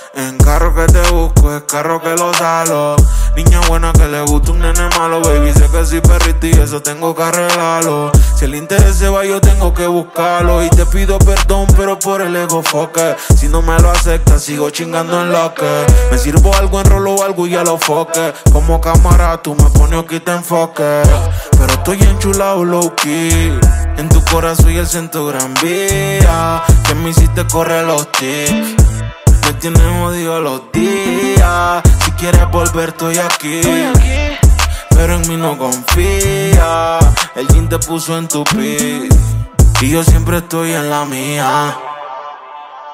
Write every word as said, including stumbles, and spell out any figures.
En carro que te busco, es carro que lo salo. Niña buena que le gusta un nene malo. Baby, sé que soy perrito y eso tengo que arreglarlo. Si el interés se va, yo tengo que buscarlo. Y te pido perdón, pero por el ego foque. Si no me lo aceptas, sigo chingando en lo que me sirvo algo, enrolo o algo y ya lo foque. Como cámara, tú me pones aquí te enfoque. Pero estoy enchulado low key. En tu corazón soy el centro gran vía. Que me hiciste correr los tips. Me tienes jodido los días. Si quieres volver, estoy aquí. Pero en mí no confía. El jean te puso en tu piel y yo siempre estoy en la mía.